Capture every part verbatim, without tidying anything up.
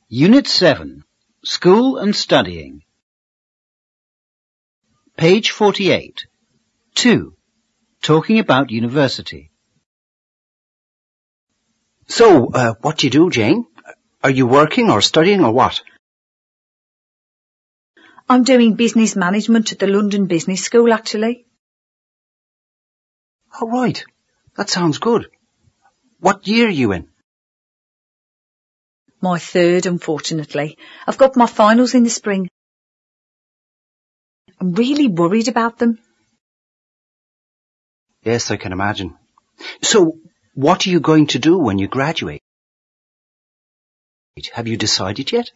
Unit seven, School and Studying. Page forty-eight. two. Talking about university. So, uh, what do you do, Jane? Are you working or studying or what? I'm doing business management at the London Business School, actually. Oh, right. That sounds good. What year are you in? My third, unfortunately. I've got my finals in the spring. I'm really worried about them. Yes, I can imagine. So, what are you going to do when you graduate? Have you decided yet?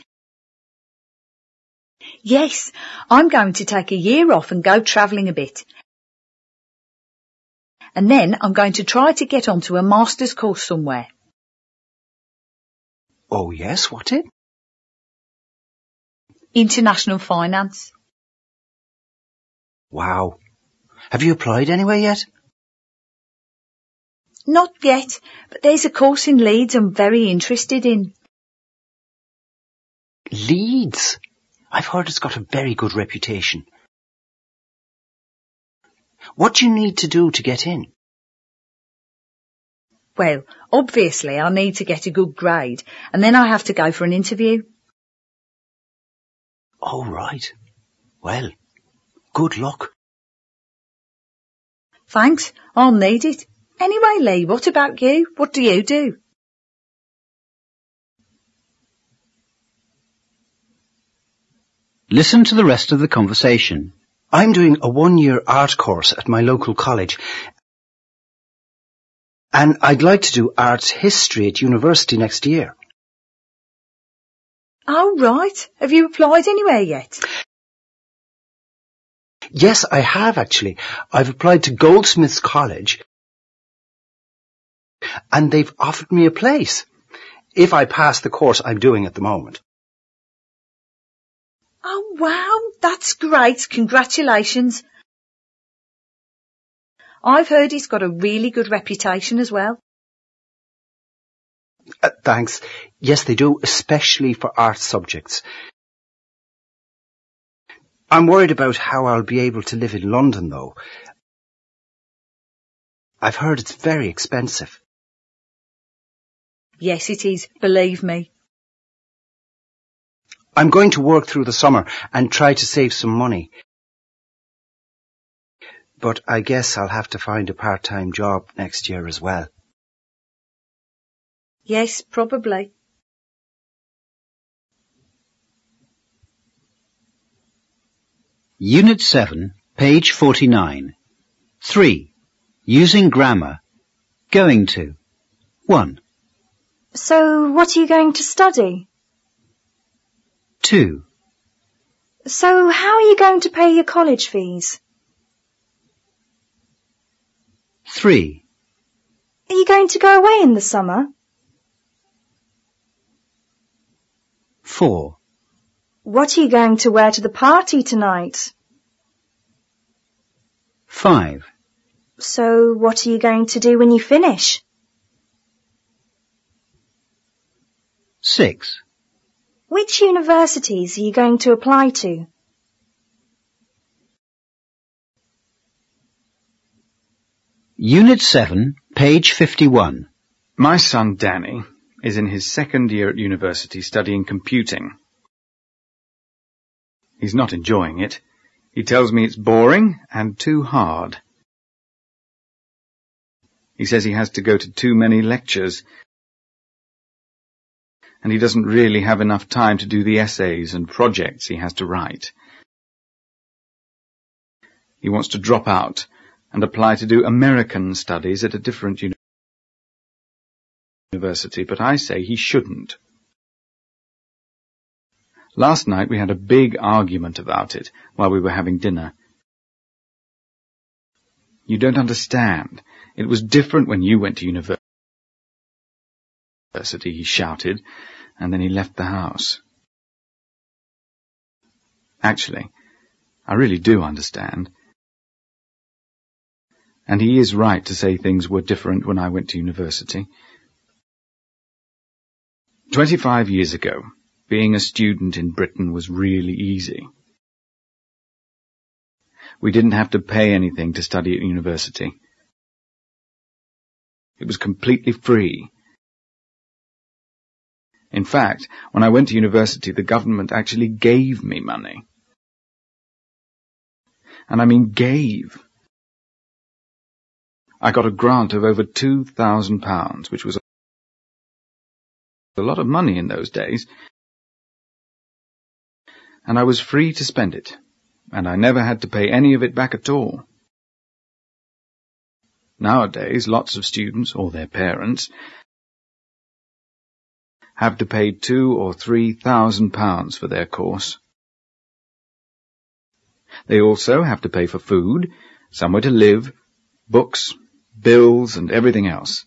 Yes, I'm going to take a year off and go travelling a bit. And then I'm going to try to get onto a master's course somewhere. Oh, yes, what's it? International finance. Wow. Have you applied anywhere yet? Not yet, but there's a course in Leeds I'm very interested in. Leeds? I've heard it's got a very good reputation. What do you need to do to get in? Well, obviously I need to get a good grade, and then I have to go for an interview. Oh, right. Well, good luck. Thanks, I'll need it. Anyway, Lee, what about you? What do you do? Listen to the rest of the conversation. I'm doing a one-year art course at my local college, and I'd like to do arts history at university next year. Oh, right. Have you applied anywhere yet? Yes, I have actually. I've applied to Goldsmiths College, and they've offered me a place, if I pass the course I'm doing at the moment. Oh, wow, that's great. Congratulations. I've heard he's got a really good reputation as well. Uh, thanks. Yes, they do, especially for art subjects. I'm worried about how I'll be able to live in London, though. I've heard it's very expensive. Yes, it is, believe me. I'm going to work through the summer and try to save some money. But I guess I'll have to find a part-time job next year as well. Yes, probably. Unit seven, page forty-nine. three. Using grammar. Going to. one. So, what are you going to study? two. So, how are you going to pay your college fees? three. Are you going to go away in the summer? four. What are you going to wear to the party tonight? five. So, what are you going to do when you finish? six. Which universities are you going to apply to? Unit seven, page fifty-one. My son Danny is in his second year at university studying computing. He's not enjoying it. He tells me it's boring and too hard. He says he has to go to too many lectures, and he doesn't really have enough time to do the essays and projects he has to write. He wants to drop out and apply to do American studies at a different uni- university, but I say he shouldn't. Last night we had a big argument about it while we were having dinner. You don't understand. It was different when you went to university, he shouted, and then he left the house. Actually, I really do understand. And he is right to say things were different when I went to university. Twenty-five years ago, being a student in Britain was really easy. We didn't have to pay anything to study at university. It was completely free. In fact, when I went to university, the government actually gave me money. And I mean gave. I got a grant of over two thousand pounds, which was a lot of money in those days. And I was free to spend it, and I never had to pay any of it back at all. Nowadays, lots of students, or their parents, have to pay two or three thousand pounds for their course. They also have to pay for food, somewhere to live, books, bills, and everything else.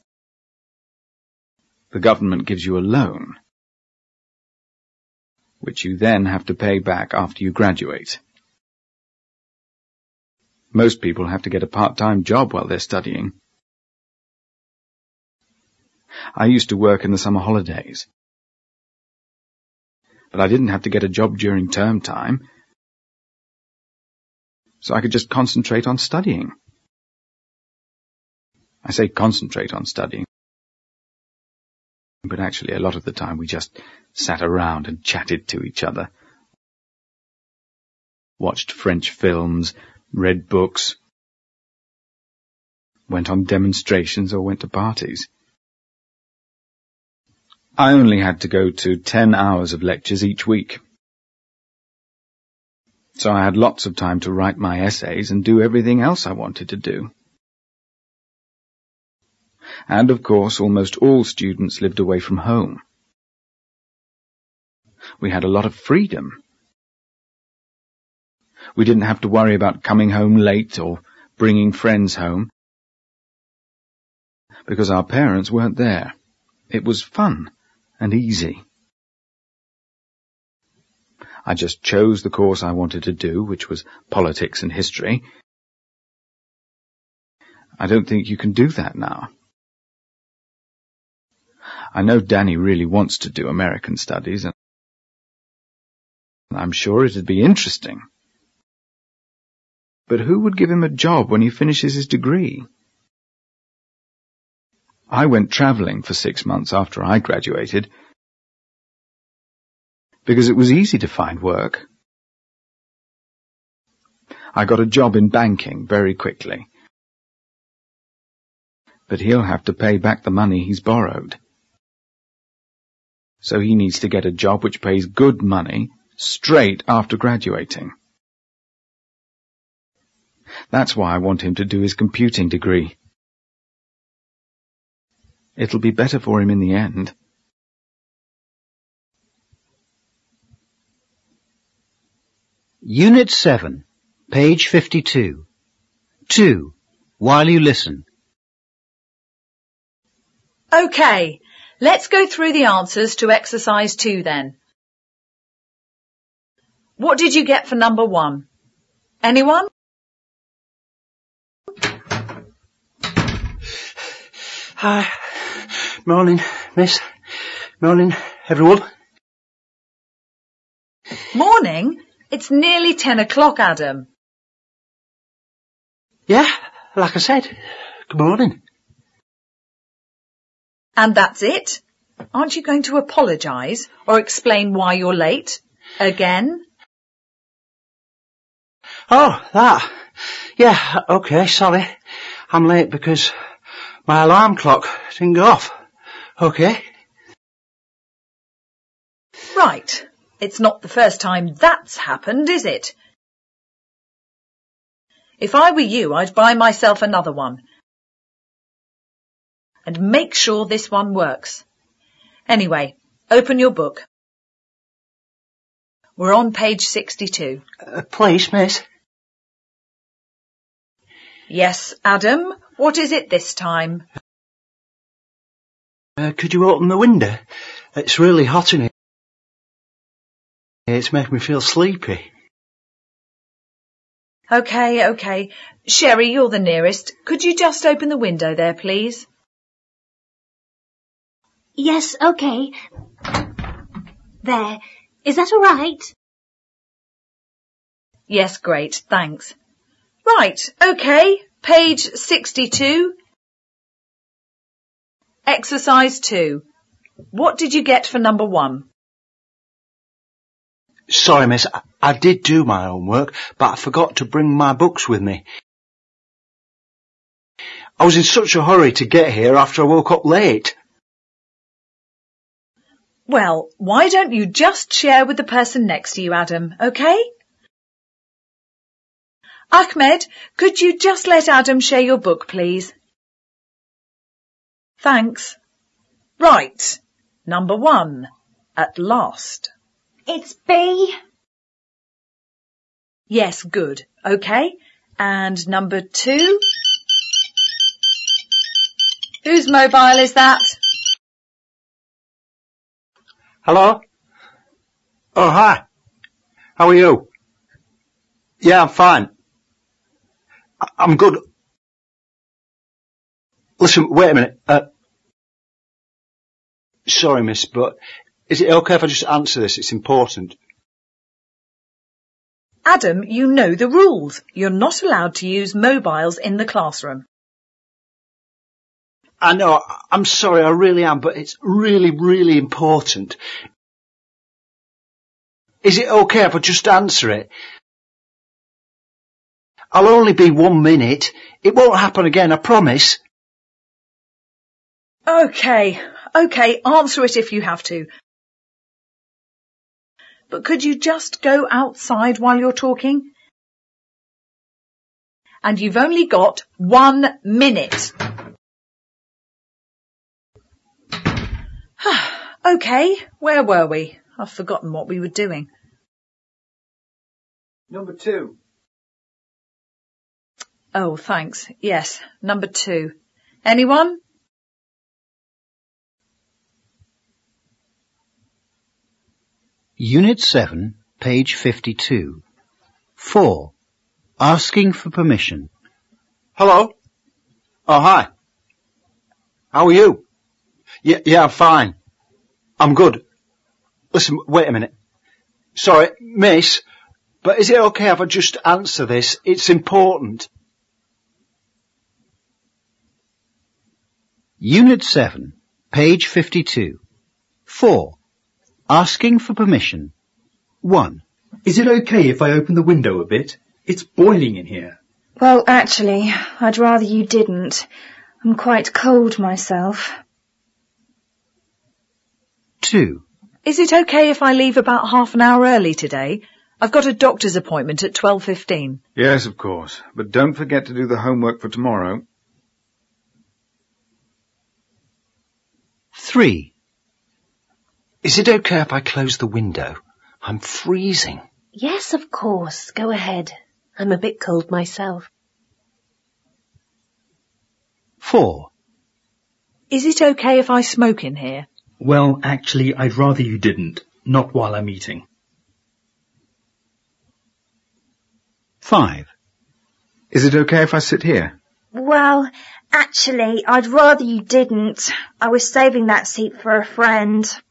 The government gives you a loan, which you then have to pay back after you graduate. Most people have to get a part-time job while they're studying. I used to work in the summer holidays, but I didn't have to get a job during term time, so I could just concentrate on studying. I say concentrate on studying, but actually a lot of the time we just sat around and chatted to each other, watched French films, read books, went on demonstrations or went to parties. I only had to go to ten hours of lectures each week, so I had lots of time to write my essays and do everything else I wanted to do. And of course, almost all students lived away from home. We had a lot of freedom. We didn't have to worry about coming home late or bringing friends home, because our parents weren't there. It was fun and easy. I just chose the course I wanted to do, which was politics and history. I don't think you can do that now. I know Danny really wants to do American studies, and I'm sure it'd be interesting. But who would give him a job when he finishes his degree? I went travelling for six months after I graduated because it was easy to find work. I got a job in banking very quickly, but he'll have to pay back the money he's borrowed. So he needs to get a job which pays good money straight after graduating. That's why I want him to do his computing degree. It'll be better for him in the end. Unit seven, page fifty-two. two. While you listen. OK, let's go through the answers to exercise two then. What did you get for number one? Anyone? Hi. Morning, miss. Morning, everyone. Morning? It's nearly ten o'clock, Adam. Yeah, like I said, good morning. And that's it? Aren't you going to apologise or explain why you're late? Again? Oh, that. Yeah, OK, sorry. I'm late because my alarm clock didn't go off. OK. Right. It's not the first time that's happened, is it? If I were you, I'd buy myself another one. And make sure this one works. Anyway, open your book. We're on page sixty-two. Uh, please, miss. Yes, Adam, what is it this time? Uh, could you open the window? It's really hot in here. It's making me feel sleepy. OK, OK. Sherry, you're the nearest. Could you just open the window there, please? Yes, okay. There. Is that all right? Yes, great, thanks. Right, okay, page sixty-two. Exercise two. What did you get for number one? Sorry, miss, I, I did do my homework, but I forgot to bring my books with me. I was in such a hurry to get here after I woke up late. Well, why don't you just share with the person next to you, Adam, okay? Ahmed, could you just let Adam share your book, please? Thanks. Right. Number one. At last. It's B. Yes, good. Okay. And number two. Whose mobile is that? Hello? Oh, hi. How are you? Yeah, I'm fine. I- I'm good. Listen, wait a minute. Uh, sorry, miss, but is it okay if I just answer this? It's important. Adam, you know the rules. You're not allowed to use mobiles in the classroom. I know, I'm sorry, I really am, but it's really, really important. Is it okay if I just answer it? I'll only be one minute. It won't happen again, I promise. Okay, okay, answer it if you have to. But could you just go outside while you're talking? And you've only got one minute. Okay, where were we? I've forgotten what we were doing. Number two. Oh, thanks. Yes, number two. Anyone? Unit seven, page fifty-two. four. Asking for permission. Hello? Oh, hi. How are you? Yeah, yeah, I'm fine. I'm good. Listen, wait a minute. Sorry, miss, but is it okay if I just answer this? It's important. Unit seven, page fifty-two. four. Asking for permission. one. Is it okay if I open the window a bit? It's boiling in here. Well, actually, I'd rather you didn't. I'm quite cold myself. two. Is it okay if I leave about half an hour early today? I've got a doctor's appointment at twelve fifteen. Yes, of course. But don't forget to do the homework for tomorrow. three. Is it okay if I close the window? I'm freezing. Yes, of course. Go ahead. I'm a bit cold myself. four. Is it okay if I smoke in here? Well, actually, I'd rather you didn't. Not while I'm eating. five. Is it okay if I sit here? Well, actually, I'd rather you didn't. I was saving that seat for a friend.